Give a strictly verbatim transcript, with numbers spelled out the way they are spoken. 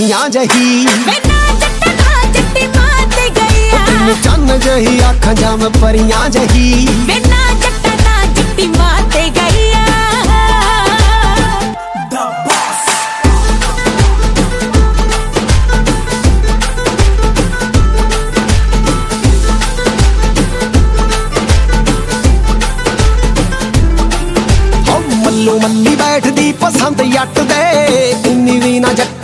या जही चन्न जही आखा जाम परियां जही मल्लो मल्ली बैठदी पसंद जट दे इन्नी भी ना जट